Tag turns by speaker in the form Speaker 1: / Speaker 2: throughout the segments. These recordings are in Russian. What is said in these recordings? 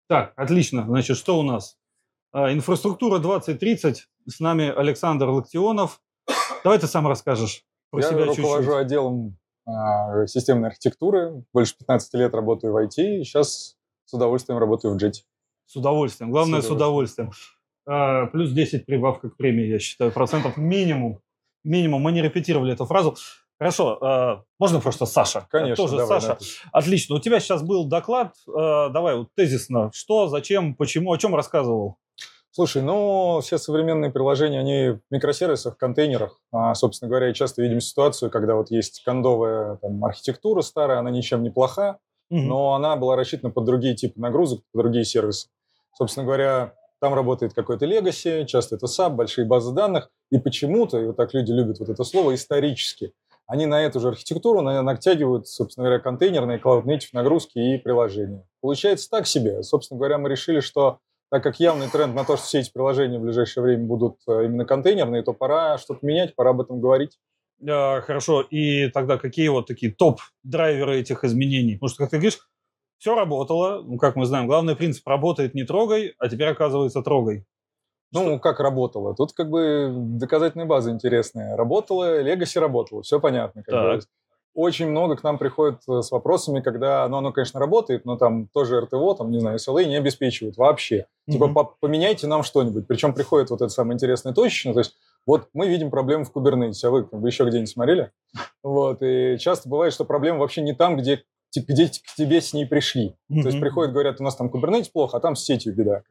Speaker 1: Так, отлично. Значит, что у нас? Инфраструктура 2030. С нами Александр Локтионов. Давай ты сам расскажешь про себя чуть-чуть.
Speaker 2: Я руковожу отделом системной архитектуры. Больше 15 лет работаю в IT. И сейчас с удовольствием работаю в JET.
Speaker 1: С удовольствием. Главное, с удовольствием. Плюс 10 прибавка к премии, я считаю, процентов минимум. Минимум. Мы не репетировали эту фразу. Хорошо. Можно просто Саша?
Speaker 2: Конечно.
Speaker 1: Тоже
Speaker 2: давай,
Speaker 1: Саша. Отлично. У тебя сейчас был доклад. Давай вот тезисно. Что, зачем, почему, о чем рассказывал?
Speaker 2: Слушай, все современные приложения, они в микросервисах, контейнерах. Собственно говоря, часто видим ситуацию, когда вот есть кондовая архитектура старая, она ничем не плоха, но она была рассчитана под другие типы нагрузок, под другие сервисы. Собственно говоря, там работает какой-то legacy, часто это SAP, большие базы данных, и почему-то, и вот так люди любят вот это слово, исторически, они на эту же архитектуру натягивают, собственно говоря, контейнерные, cloud-native нагрузки и приложения. Получается так себе. Собственно говоря, мы решили, что так как явный тренд на то, что все эти приложения в ближайшее время будут именно контейнерные, то пора что-то менять, пора об этом говорить.
Speaker 1: Хорошо. И тогда какие вот такие топ-драйверы этих изменений? Потому что, как ты говоришь, все работало. Как мы знаем, главный принцип работает не трогай, а теперь оказывается трогай.
Speaker 2: Как работало? Тут доказательная база интересная. Работала, Legacy работала, все понятно. Очень много к нам приходит с вопросами, когда, оно, конечно, работает, но там тоже РТО, SLA не обеспечивают вообще. Поменяйте нам что-нибудь. Причем приходит вот это самое интересное точечно. То есть вот мы видим проблему в Kubernetes, а вы еще где-нибудь смотрели? И часто бывает, что проблема вообще не там, где к тебе с ней пришли. То есть приходят, говорят, у нас там Kubernetes плохо, а там с сетью беда.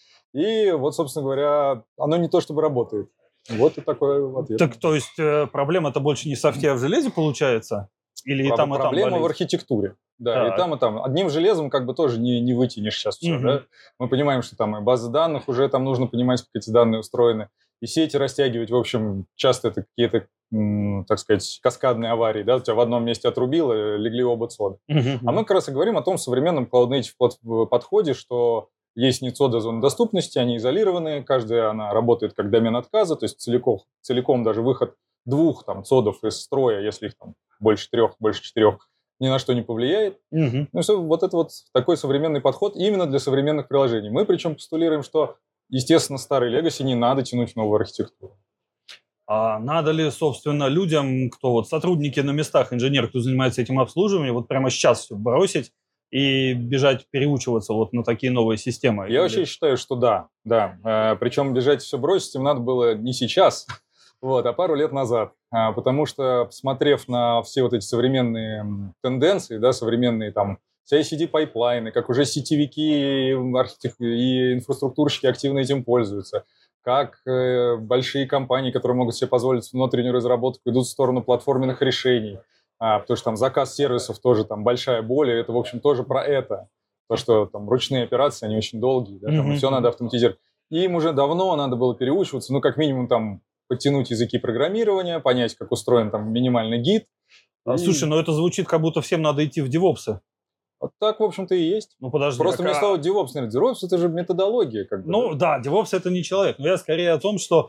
Speaker 2: И вот, собственно говоря, оно не то чтобы работает. Вот и такой ответ.
Speaker 1: Так, то есть проблема-то больше не в софте, а в железе получается? Или и там, и там
Speaker 2: проблема в архитектуре. Да, так. И там. Одним железом тоже не вытянешь сейчас все. Да? Мы понимаем, что там и базы данных уже там нужно понимать, как эти данные устроены. И сети растягивать, в общем, часто это какие-то, так сказать, каскадные аварии. Да? У тебя в одном месте отрубило, легли оба цода. А мы как раз и говорим о том современном cloud-native подходе, что есть NITSODA зоны доступности, они изолированные, каждая она работает как домен отказа, то есть целиком даже выход 2 цодов из строя, если их больше 3, больше 4, ни на что не повлияет. Вот это вот такой современный подход именно для современных приложений. Мы причем постулируем, что, естественно, старый legacy не надо тянуть в новую архитектуру.
Speaker 1: А надо ли, собственно, людям, кто сотрудники на местах, инженеры, кто занимается этим обслуживанием, вот прямо сейчас все бросить и бежать переучиваться на такие новые системы?
Speaker 2: Я вообще считаю, что да. Причем бежать все бросить им надо было не сейчас, а пару лет назад. Потому что, посмотрев на все вот эти современные тенденции, современные CI/CD-пайплайны, как уже сетевики и инфраструктурщики активно этим пользуются, как большие компании, которые могут себе позволить внутреннюю разработку, идут в сторону платформенных решений. Потому что заказ сервисов тоже большая боль, и это, в общем, тоже про это. То, что ручные операции, они очень долгие, все надо автоматизировать. И им уже давно надо было переучиваться, как минимум подтянуть языки программирования, понять, как устроен минимальный гид.
Speaker 1: Слушай, это звучит, как будто всем надо идти в DevOps.
Speaker 2: Вот так, в общем-то, и есть.
Speaker 1: Подожди.
Speaker 2: Просто мне слово DevOps, DevOps – это же методология.
Speaker 1: DevOps – это не человек. Но я скорее о том, что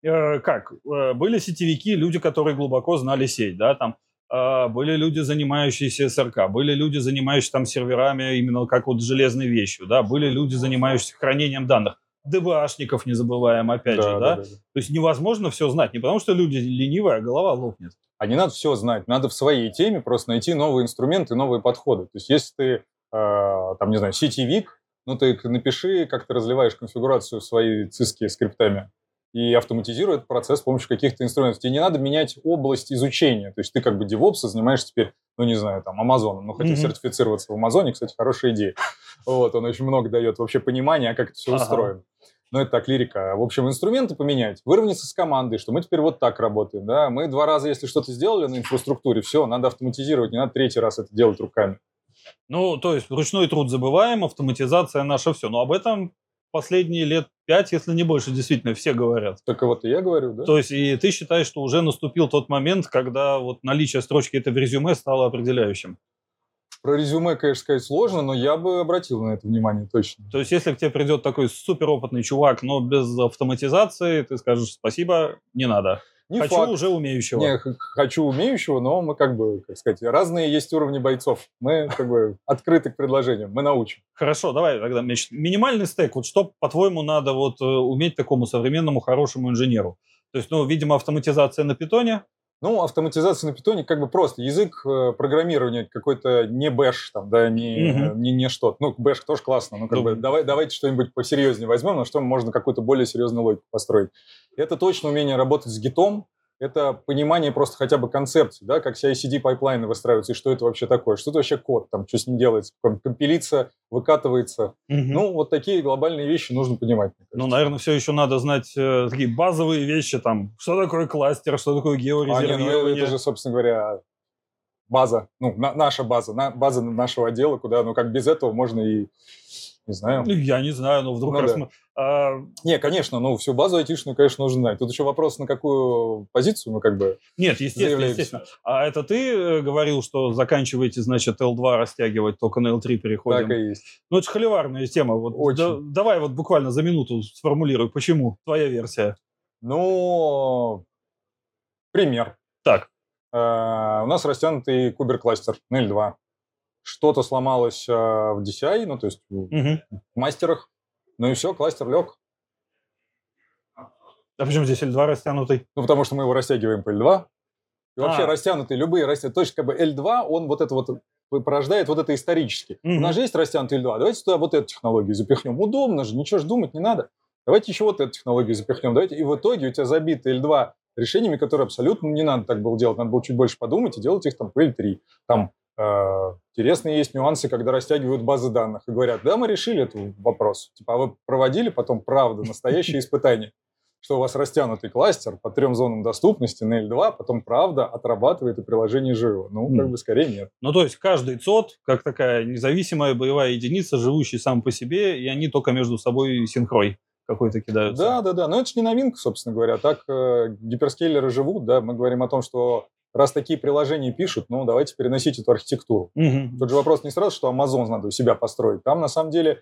Speaker 1: были сетевики, люди, которые глубоко знали сеть, были люди, занимающиеся СРК, были люди, занимающиеся серверами именно как железной вещью, были люди, занимающиеся хранением данных. ДБАшников не забываем, опять же. То есть невозможно все знать, не потому что люди ленивые, а голова лопнет.
Speaker 2: А не надо все знать, надо в своей теме просто найти новые инструменты, новые подходы. То есть если ты, сетевик, ты напиши, как ты разливаешь конфигурацию в свои циски скриптами и автоматизируй этот процесс с помощью каких-то инструментов. Тебе не надо менять область изучения. То есть ты DevOps занимаешься теперь, Амазоном. Хотя сертифицироваться в Амазоне, кстати, хорошая идея. Он очень много дает вообще понимания, как это все устроено. Но это так, лирика. В общем, инструменты поменять, выровняться с командой, что мы теперь вот так работаем. Да? Мы 2 раза, если что-то сделали на инфраструктуре, все, надо автоматизировать, не надо 3-й раз это делать руками.
Speaker 1: То есть ручной труд забываем, автоматизация наша все. Но об этом последние лет 5, если не больше, действительно все говорят.
Speaker 2: Только и я говорю, да?
Speaker 1: То есть и ты считаешь, что уже наступил тот момент, когда наличие строчки это в резюме стало определяющим?
Speaker 2: Про резюме, конечно, сказать сложно, но я бы обратил на это внимание точно.
Speaker 1: То есть если к тебе придет такой суперопытный чувак, но без автоматизации, ты скажешь спасибо, не надо. Не хочу факт. Уже умеющего.
Speaker 2: Не, хочу умеющего, но мы как бы, как сказать, разные есть уровни бойцов. Мы как бы открыты к предложениям, мы научим.
Speaker 1: Хорошо, давай тогда минимальный стек. Вот что, по-твоему, надо вот уметь такому современному хорошему инженеру? То есть, ну, видимо, автоматизация на питоне.
Speaker 2: Ну, автоматизация на питоне как бы просто. Язык программирования какой-то не бэш, там, да, не что-то. Ну, бэш тоже классно, но как бы давайте что-нибудь посерьезнее возьмем, на что можно какую-то более серьезную логику построить. Это точно умение работать с гитом, это понимание просто хотя бы концепции, да, как CI/CD пайплайны выстраиваются, и что это вообще такое, что это вообще код, там, что с ним делается, компилится, выкатывается. Ну, вот такие глобальные вещи нужно понимать.
Speaker 1: Ну, наверное, все еще надо знать такие базовые вещи, там, что такое кластер, что такое георезервирование.
Speaker 2: Это же, собственно говоря, база, ну, наша база, база нашего отдела, куда, ну, как без этого можно и, не знаю.
Speaker 1: Я не знаю, но вдруг раз
Speaker 2: мы... Не, конечно, ну, всю базу айтишную, конечно, нужно знать. Тут еще вопрос, на какую позицию мы как бы
Speaker 1: Нет, естественно. А это ты говорил, что заканчиваете, значит, L2 растягивать, только на L3 переходим?
Speaker 2: Так и есть.
Speaker 1: Ну, это же холиварная тема. Вот давай вот буквально за минуту сформулируй, почему твоя версия?
Speaker 2: Ну, пример.
Speaker 1: Так.
Speaker 2: У нас растянутый кубер-кластер на L2. Что-то сломалось в DCI, ну, то есть в мастерах. Ну и все, кластер лег.
Speaker 1: А почему здесь L2 растянутый?
Speaker 2: Ну, потому что мы его растягиваем по L2. И вообще растянутые, любые растянутые. То есть, как бы L2, он вот это вот порождает вот это исторически. У нас же есть растянутый L2, давайте туда вот эту технологию запихнем. Удобно же, ничего же думать не надо. Давайте еще вот эту технологию запихнем. Давайте. И в итоге у тебя забиты L2 решениями, которые абсолютно не надо так было делать. Надо было чуть больше подумать и делать их там по L3. Там интересные есть нюансы, когда растягивают базы данных и говорят, да, мы решили этот вопрос. Типа, а вы проводили потом, правда, настоящее испытание, что у вас растянутый кластер по 3 зонам доступности на L2, потом, правда, отрабатывает и приложение живо. Ну, как бы скорее нет.
Speaker 1: Ну, то есть каждый ЦОД, как такая независимая боевая единица, живущая сам по себе, и они только между собой синхрой какой-то кидаются.
Speaker 2: Да. Но это же не новинка, собственно говоря. Так гиперскейлеры живут, да. Мы говорим о том, что раз такие приложения пишут, ну, давайте переносить эту архитектуру. Тот же вопрос не сразу, что Amazon надо у себя построить. Там, на самом деле,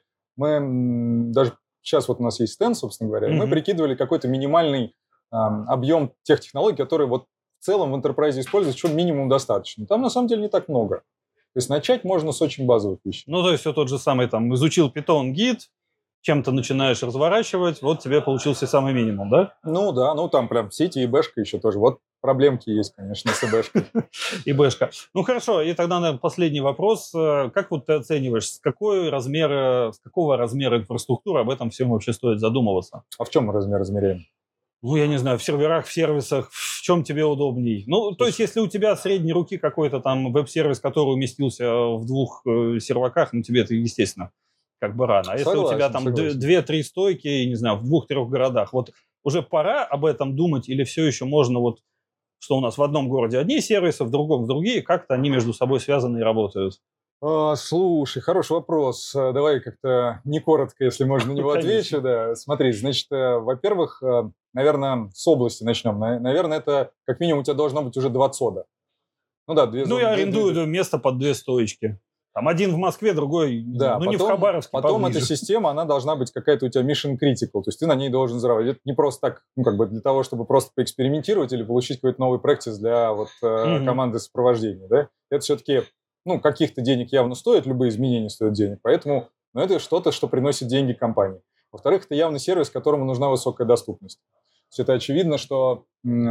Speaker 2: мы даже сейчас вот у нас есть стенд, собственно говоря, и мы прикидывали какой-то минимальный объем тех технологий, которые вот в целом в enterprise используют, что минимум достаточно. Там, на самом деле, не так много. То есть начать можно с очень базовых вещей.
Speaker 1: Ну, то есть все тот же самый, там, изучил Python, Git, чем-то начинаешь разворачивать, вот тебе получился самый минимум, да?
Speaker 2: Ну, да, ну, там прям сети и бэшка еще тоже. Вот проблемки есть, конечно, с бэшкой.
Speaker 1: И бэшка. Ну, хорошо, и тогда, наверное, последний вопрос. Как вот ты оцениваешь, с какого размера инфраструктуры об этом всем вообще стоит задумываться?
Speaker 2: А в чем размер измеряем?
Speaker 1: Ну, я не знаю, в серверах, в сервисах, в чем тебе удобней. Ну, то есть, если у тебя средней руки какой-то там веб-сервис, который уместился в 2 серваках, ну, тебе это, естественно, как бы рано. А если у тебя там 2-3 стойки, не знаю, в 2-3 городах, вот уже пора об этом думать или все еще можно вот, что у нас в одном городе одни сервисы, в другом другие, как-то они между собой связаны и работают?
Speaker 2: Слушай, хороший вопрос. Давай как-то не коротко, если можно на него отвечу. Да. Смотри, значит, во-первых, наверное, с области начнем. Наверное, это как минимум у тебя должно быть уже 2 ЦОДа. Ну да, 2 зоны.
Speaker 1: Ну, я арендую место под 2 стоечки. Там один в Москве, другой,
Speaker 2: да,
Speaker 1: ну,
Speaker 2: потом,
Speaker 1: не в Хабаровске,
Speaker 2: потом
Speaker 1: поближе.
Speaker 2: эта система, она должна быть какая-то у тебя mission critical, то есть ты на ней должен зарабатывать. Это не просто так, ну, как бы для того, чтобы просто поэкспериментировать или получить какой-то новый практис для вот команды сопровождения, да. Это все-таки, ну, каких-то денег явно стоит, любые изменения стоят денег, поэтому, ну, это что-то, что приносит деньги компании. Во-вторых, это явно сервис, которому нужна высокая доступность. То есть это очевидно, что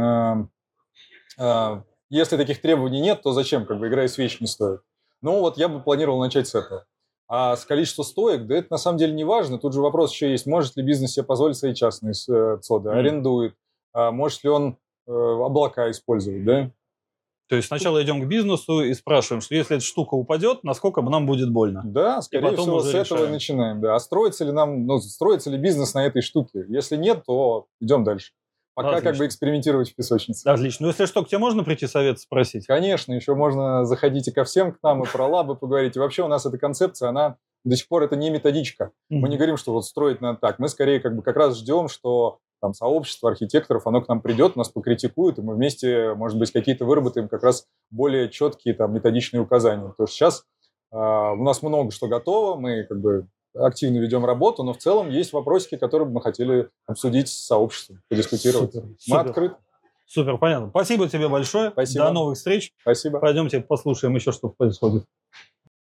Speaker 2: если таких требований нет, то зачем, как бы игра и свеч не стоит. Ну, вот я бы планировал начать с этого. А с количества стоек, да это на самом деле не важно. Тут же вопрос еще есть, может ли бизнес себе позволить свои частные ЦОДы, арендует, может ли он облака использовать, да?
Speaker 1: То есть сначала идем к бизнесу и спрашиваем, что если эта штука упадет, насколько нам будет больно?
Speaker 2: Да, скорее всего, с этого и начинаем. Да. А строится ли бизнес на этой штуке? Если нет, то идем дальше. Пока отлично. Как бы экспериментировать в песочнице.
Speaker 1: Отлично. Ну, если что, к тебе можно прийти совет спросить?
Speaker 2: Конечно, еще можно заходить и ко всем к нам, и про лабы поговорить. И вообще у нас эта концепция, она до сих пор это не методичка. Мы не говорим, что вот строить надо так. Мы скорее как раз ждем, что там сообщество архитекторов, оно к нам придет, нас покритикует, и мы вместе, может быть, какие-то выработаем как раз более четкие там методичные указания. Потому что сейчас у нас много что готово, мы как бы активно ведем работу, но в целом есть вопросики, которые бы мы хотели обсудить с сообществом, подискутировать.
Speaker 1: Супер.
Speaker 2: Мы открыты.
Speaker 1: Супер, понятно. Спасибо тебе большое.
Speaker 2: Спасибо.
Speaker 1: До новых встреч.
Speaker 2: Спасибо.
Speaker 1: Пойдемте послушаем еще, что происходит.